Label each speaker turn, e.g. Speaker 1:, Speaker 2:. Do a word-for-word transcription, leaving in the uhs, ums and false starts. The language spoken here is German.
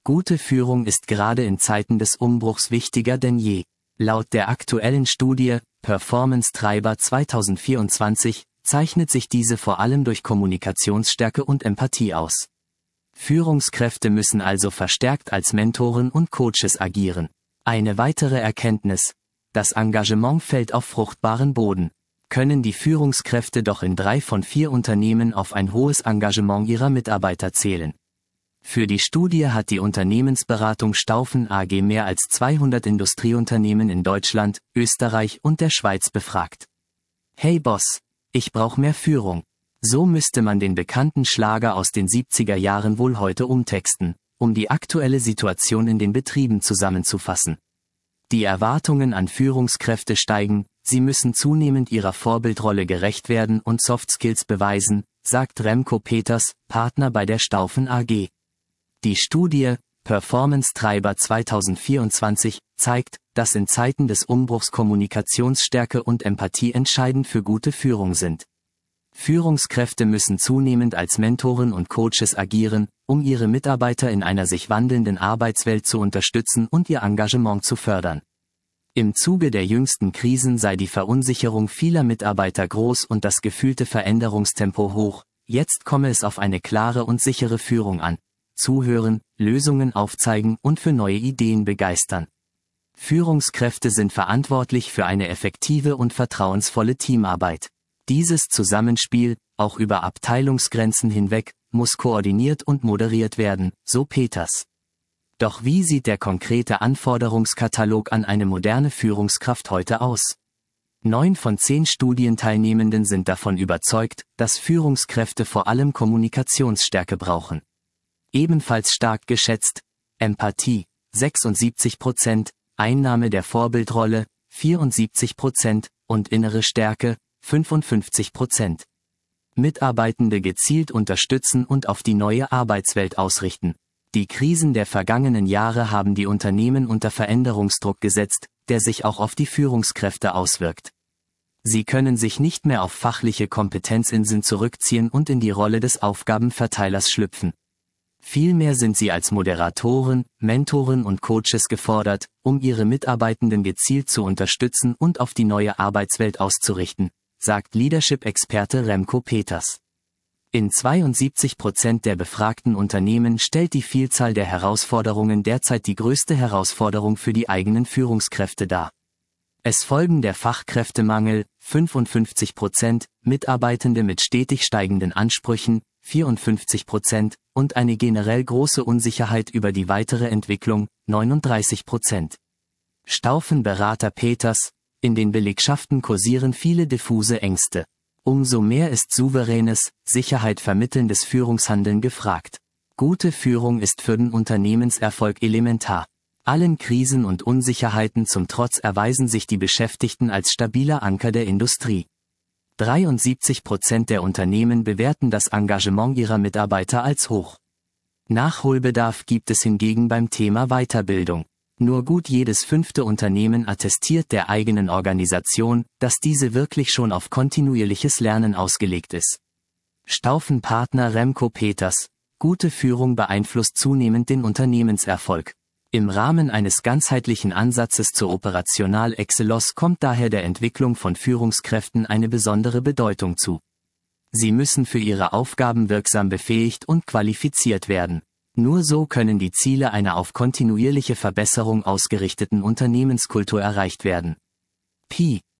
Speaker 1: Gute Führung ist gerade in Zeiten des Umbruchs wichtiger denn je. Laut der aktuellen Studie Performance Treiber zwanzig vierundzwanzig zeichnet sich diese vor allem durch Kommunikationsstärke und Empathie aus. Führungskräfte müssen also verstärkt als Mentoren und Coaches agieren. Eine weitere Erkenntnis: Das Engagement fällt auf fruchtbaren Boden. Können die Führungskräfte doch in drei von vier Unternehmen auf ein hohes Engagement ihrer Mitarbeiter zählen. Für die Studie hat die Unternehmensberatung Staufen A G mehr als zweihundert Industrieunternehmen in Deutschland, Österreich und der Schweiz befragt. Hey Boss, ich brauch mehr Führung. So müsste man den bekannten Schlager aus den siebziger Jahren wohl heute umtexten, um die aktuelle Situation in den Betrieben zusammenzufassen. Die Erwartungen an Führungskräfte steigen, sie müssen zunehmend ihrer Vorbildrolle gerecht werden und Soft Skills beweisen, sagt Remco Peters, Partner bei der Staufen A G. Die Studie Performance Treiber zwanzig vierundzwanzig zeigt, dass in Zeiten des Umbruchs Kommunikationsstärke und Empathie entscheidend für gute Führung sind. Führungskräfte müssen zunehmend als Mentoren und Coaches agieren, um ihre Mitarbeiter in einer sich wandelnden Arbeitswelt zu unterstützen und ihr Engagement zu fördern. Im Zuge der jüngsten Krisen sei die Verunsicherung vieler Mitarbeiter groß und das gefühlte Veränderungstempo hoch. Jetzt komme es auf eine klare und sichere Führung an. Zuhören, Lösungen aufzeigen und für neue Ideen begeistern. Führungskräfte sind verantwortlich für eine effektive und vertrauensvolle Teamarbeit. Dieses Zusammenspiel, auch über Abteilungsgrenzen hinweg, muss koordiniert und moderiert werden, so Peters. Doch wie sieht der konkrete Anforderungskatalog an eine moderne Führungskraft heute aus? Neun von zehn Studienteilnehmenden sind davon überzeugt, dass Führungskräfte vor allem Kommunikationsstärke brauchen. Ebenfalls stark geschätzt: Empathie, sechsundsiebzig Prozent, Einnahme der Vorbildrolle, vierundsiebzig Prozent, und innere Stärke, fünfundfünfzig Prozent. Mitarbeitende gezielt unterstützen und auf die neue Arbeitswelt ausrichten. Die Krisen der vergangenen Jahre haben die Unternehmen unter Veränderungsdruck gesetzt, der sich auch auf die Führungskräfte auswirkt. Sie können sich nicht mehr auf fachliche Kompetenzinseln zurückziehen und in die Rolle des Aufgabenverteilers schlüpfen. Vielmehr sind sie als Moderatoren, Mentoren und Coaches gefordert, um ihre Mitarbeitenden gezielt zu unterstützen und auf die neue Arbeitswelt auszurichten, sagt Leadership-Experte Remco Peters. In zweiundsiebzig Prozent der befragten Unternehmen stellt die Vielzahl der Herausforderungen derzeit die größte Herausforderung für die eigenen Führungskräfte dar. Es folgen der Fachkräftemangel, fünfundfünfzig Prozent, Mitarbeitende mit stetig steigenden Ansprüchen, vierundfünfzig Prozent, und eine generell große Unsicherheit über die weitere Entwicklung, neununddreißig Prozent. Staufenberater Peters: In den Belegschaften kursieren viele diffuse Ängste. Umso mehr ist souveränes, Sicherheit vermittelndes Führungshandeln gefragt. Gute Führung ist für den Unternehmenserfolg elementar. Allen Krisen und Unsicherheiten zum Trotz erweisen sich die Beschäftigten als stabiler Anker der Industrie. dreiundsiebzig Prozent der Unternehmen bewerten das Engagement ihrer Mitarbeiter als hoch. Nachholbedarf gibt es hingegen beim Thema Weiterbildung. Nur gut jedes fünfte Unternehmen attestiert der eigenen Organisation, dass diese wirklich schon auf kontinuierliches Lernen ausgelegt ist. Staufenpartner Remco Peters: Gute Führung beeinflusst zunehmend den Unternehmenserfolg. Im Rahmen eines ganzheitlichen Ansatzes zur Operational Excellence kommt daher der Entwicklung von Führungskräften eine besondere Bedeutung zu. Sie müssen für ihre Aufgaben wirksam befähigt und qualifiziert werden. Nur so können die Ziele einer auf kontinuierliche Verbesserung ausgerichteten Unternehmenskultur erreicht werden. P